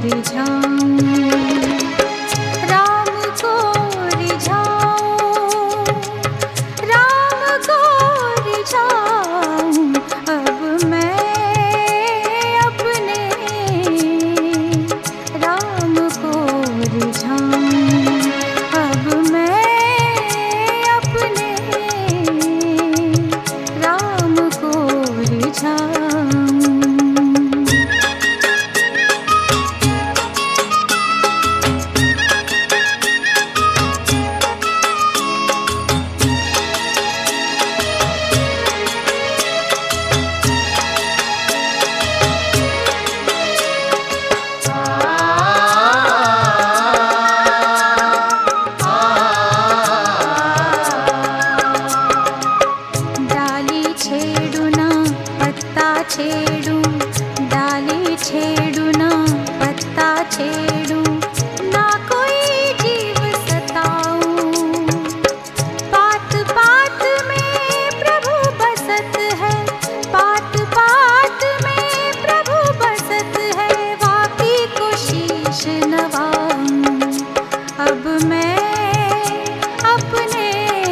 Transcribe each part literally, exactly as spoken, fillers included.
छेड़ू डाली छेड़ू ना पत्ता छेड़ू ना कोई जीव सताऊं। पात पात में प्रभु बसत है, पात पात में प्रभु बसत है। वाकी को शीश नवाऊं अब मैं अपने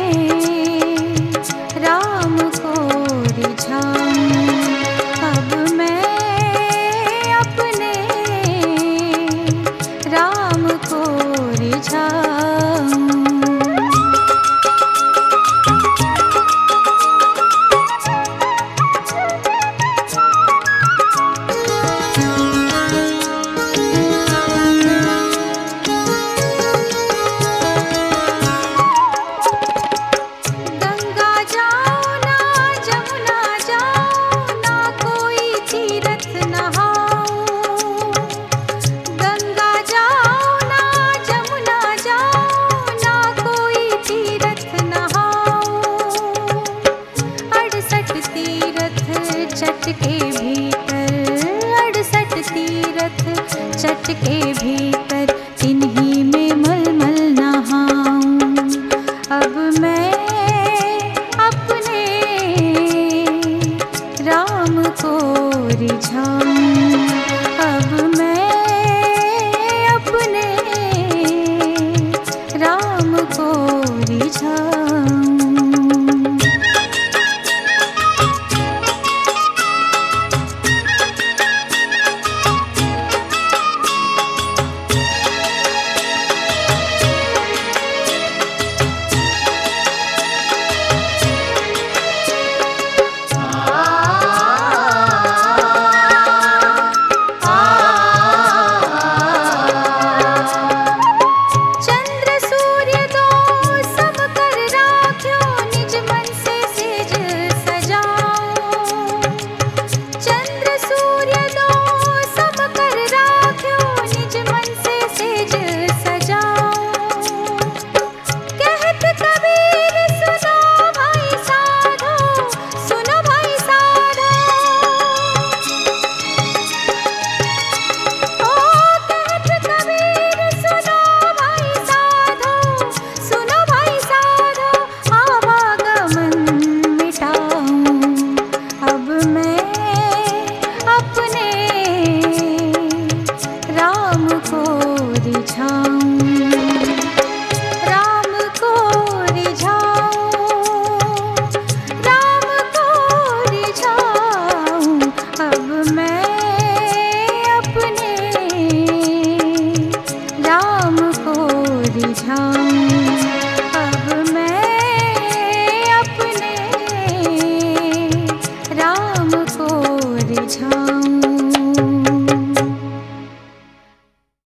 राम को रिझाऊं। राम को रिझाऊं। गंगा जाओ ना जमुना जाओ ना कोई तीरथ नहाओ। गंगा जाओ ना जमुना जाओ ना कोई तीरथ नहाओ। अड़सठ तीरथ चट के भीतर, अड़सठ तीरथ चट के भीतर तिन्ही में मलमल नहाऊं। अब मैं अपने राम को रिझाऊं। अब मैं अपने राम को रिझाऊं। राम को रिझाऊं।